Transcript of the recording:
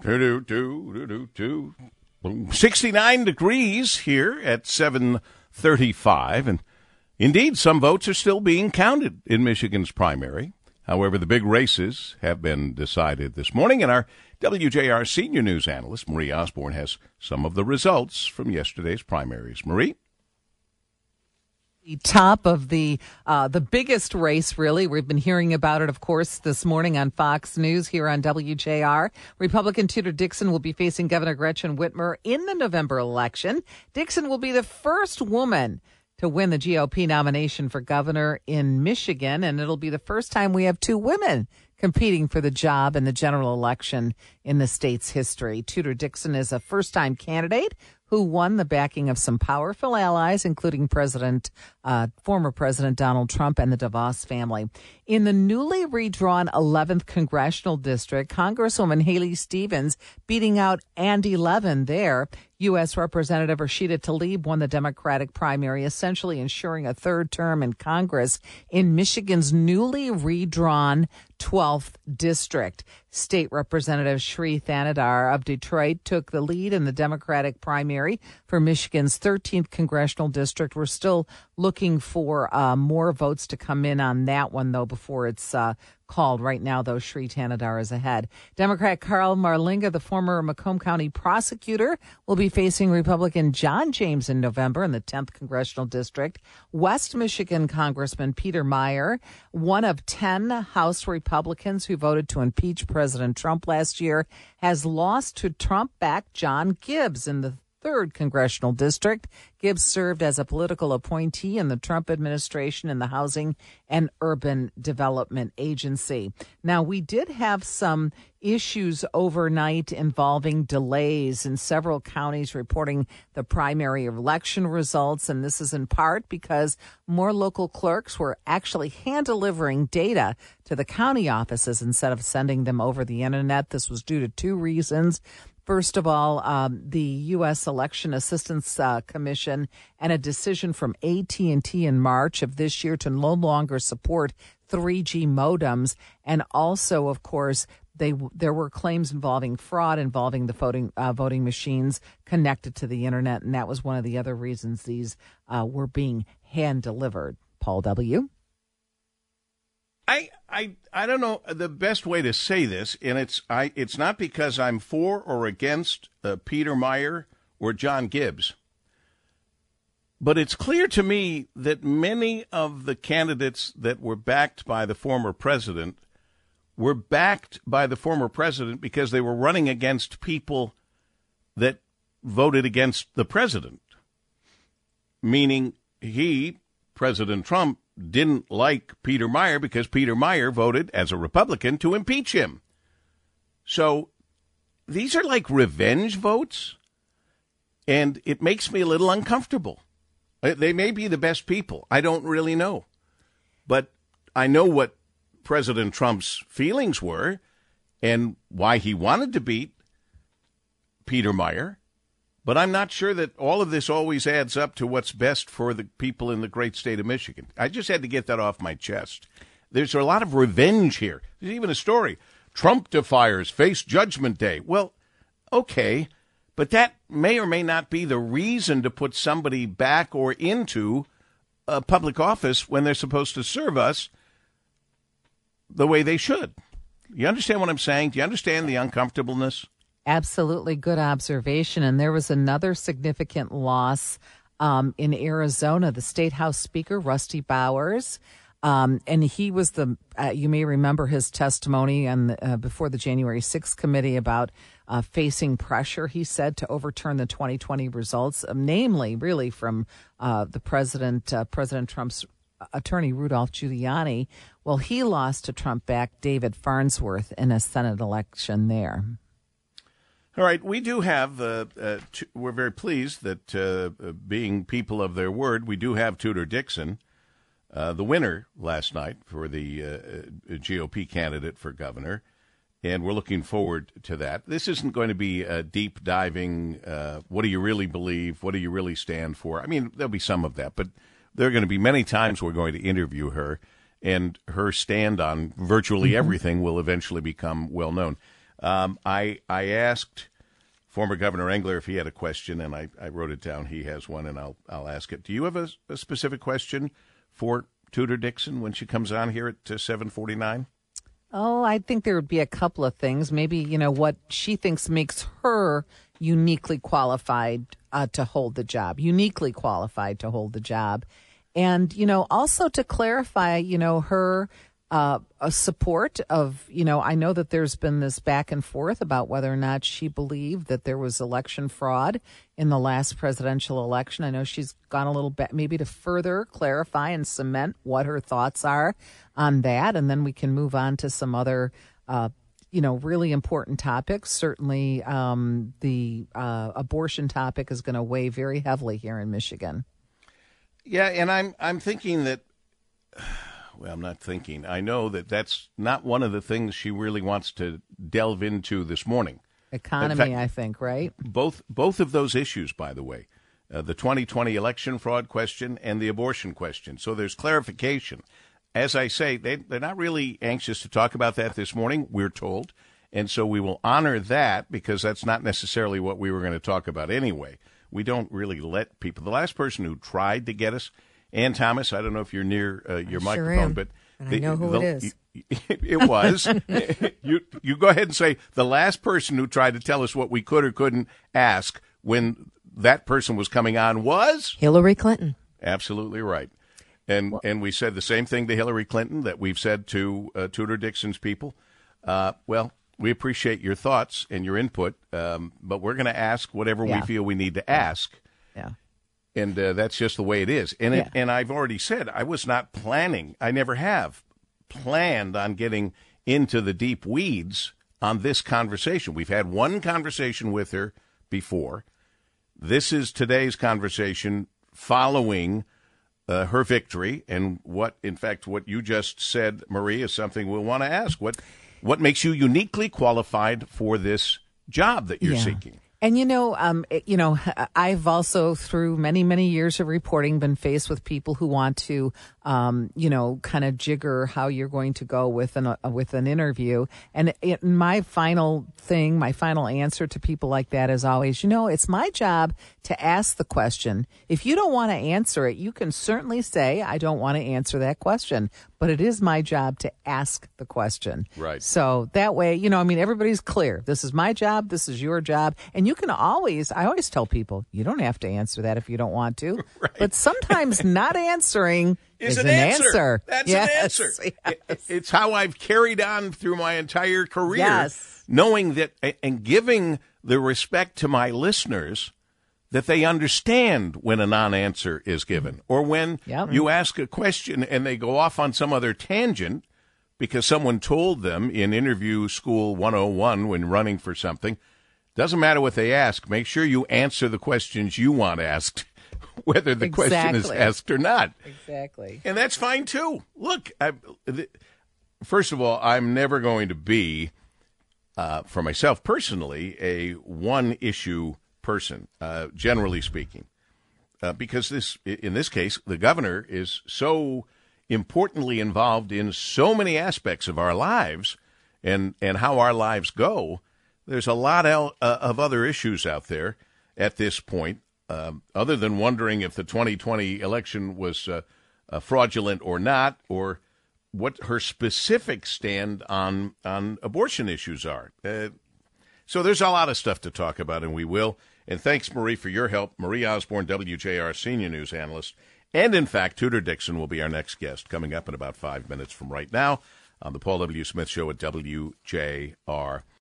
69 degrees here at 7:35, and indeed some votes are still being counted in Michigan's primary. However, the big races have been decided this morning, and our WJR senior news analyst, Marie Osborne, has some of the results from yesterday's primaries. Marie? The top of the biggest race, really. We've been hearing about it, of course, this morning on Fox News here on WJR. Republican Tudor Dixon will be facing Governor Gretchen Whitmer in the November election. Dixon will be the first woman to win the GOP nomination for governor in Michigan, and it'll be the first time we have two women competing for the job in the general election in the state's history. Tudor Dixon is a first-time candidate who won the backing of some powerful allies, including former President Donald Trump and the DeVos family. In the newly redrawn 11th Congressional District, Congresswoman Haley Stevens beating out Andy Levin there. U.S. Representative Rashida Tlaib won the Democratic primary, essentially ensuring a third term in Congress in Michigan's newly redrawn 12th District. State Representative Shri Thanedar of Detroit took the lead in the Democratic primary for Michigan's 13th Congressional District. We're still looking for more votes to come in on that one, though, before it's called. Right now, though, Shri Thanedar is ahead. Democrat Carl Marlinga, the former Macomb County prosecutor, will be facing Republican John James in November in the 10th Congressional District. West Michigan Congressman Peter Meijer, one of 10 House Republicans who voted to impeach President Trump last year, has lost to Trump-backed John Gibbs in the 3rd Congressional District. Gibbs served as a political appointee in the Trump administration in the Housing and Urban Development Agency. Now, we did have some issues overnight involving delays in several counties reporting the primary election results, and this is in part because more local clerks were actually hand-delivering data to the county offices instead of sending them over the internet. This was due to two reasons. First of all, the U.S. Election Assistance Commission and a decision from AT&T in March of this year to no longer support 3G modems. And also, of course, there were claims involving fraud involving the voting machines connected to the internet. And that was one of the other reasons these were being hand-delivered. Paul W.? I don't know the best way to say this, and it's not because I'm for or against Peter Meijer or John Gibbs, but it's clear to me that many of the candidates that were backed by the former president were backed by the former president because they were running against people that voted against the president, meaning President Trump, didn't like Peter Meijer because Peter Meijer voted as a Republican to impeach him. So these are like revenge votes, and it makes me a little uncomfortable. They may be the best people. I don't really know. But I know what President Trump's feelings were and why he wanted to beat Peter Meijer. But I'm not sure that all of this always adds up to what's best for the people in the great state of Michigan. I just had to get that off my chest. There's a lot of revenge here. There's even a story. Trump defiers face Judgment Day. Well, okay, but that may or may not be the reason to put somebody back or into a public office when they're supposed to serve us the way they should. You understand what I'm saying? Do you understand the uncomfortableness? Absolutely good observation. And there was another significant loss in Arizona. The State House Speaker, Rusty Bowers, and he was you may remember his testimony before the January 6th committee about facing pressure, he said, to overturn the 2020 results, namely really from President Trump's attorney, Rudolph Giuliani. Well, he lost to Trump-backed David Farnsworth in a Senate election there. All right, we do have, we're very pleased that being people of their word, we do have Tudor Dixon, the winner last night for the GOP candidate for governor, and we're looking forward to that. This isn't going to be a deep diving, what do you really believe, what do you really stand for? I mean, there'll be some of that, but there are going to be many times we're going to interview her, and her stand on virtually everything will eventually become well known. I asked former Governor Engler if he had a question, and I wrote it down. He has one, and I'll ask it. Do you have a specific question for Tudor Dixon when she comes on here at 7:49? Oh, I think there would be a couple of things. Maybe, what she thinks makes her uniquely qualified to hold the job, And, also to clarify, her a support of, I know that there's been this back and forth about whether or not she believed that there was election fraud in the last presidential election. I know she's gone a little bit maybe to further clarify and cement what her thoughts are on that. And then we can move on to some other, really important topics. Certainly the abortion topic is going to weigh very heavily here in Michigan. Yeah, and I'm thinking that. Well, I'm not thinking. I know that that's not one of the things she really wants to delve into this morning. Economy, fact, I think, right? Both of those issues, by the way, the 2020 election fraud question and the abortion question. So there's clarification. As I say, they're not really anxious to talk about that this morning, we're told. And so we will honor that because that's not necessarily what we were going to talk about anyway. We don't really let people. The last person who tried to get us, Ann Thomas, I don't know if you're near your microphone, but I know who it is. It was. You go ahead and say the last person who tried to tell us what we could or couldn't ask when that person was coming on was Hillary Clinton. Absolutely right. And we said the same thing to Hillary Clinton that we've said to Tudor Dixon's people. Well, we appreciate your thoughts and your input, but we're going to ask whatever we feel we need to ask. Yeah. And that's just the way it is. And and I've already said I was not planning. I never have planned on getting into the deep weeds on this conversation. We've had one conversation with her before. This is today's conversation following her victory. And what you just said, Marie, is something we'll want to ask. What makes you uniquely qualified for this job that you're seeking? And, I've also, through many, many years of reporting, been faced with people who want to, kind of jigger how you're going to go with an interview. And my final answer to people like that is always, it's my job to ask the question. If you don't want to answer it, you can certainly say, I don't want to answer that question. But it is my job to ask the question. Right. So that way, everybody's clear. This is my job. This is your job. And you can I always tell people, you don't have to answer that if you don't want to. Right. But sometimes not answering is an answer. That's an answer. Yes. It's how I've carried on through my entire career. Yes. Knowing that and giving the respect to my listeners that they understand when a non-answer is given or when you ask a question and they go off on some other tangent because someone told them in Interview School 101 when running for something. Doesn't matter what they ask. Make sure you answer the questions you want asked, whether the question is asked or not. Exactly. And that's fine, too. Look, first of all, I'm never going to be, for myself personally, a one-issue person, generally speaking, because in this case, the governor is so importantly involved in so many aspects of our lives and how our lives go. There's a lot of other issues out there at this point, other than wondering if the 2020 election was fraudulent or not, or what her specific stand on abortion issues are. So there's a lot of stuff to talk about, and we will. And thanks, Marie, for your help. Marie Osborne, WJR senior news analyst. And, in fact, Tudor Dixon will be our next guest coming up in about 5 minutes from right now on the Paul W. Smith Show at WJR.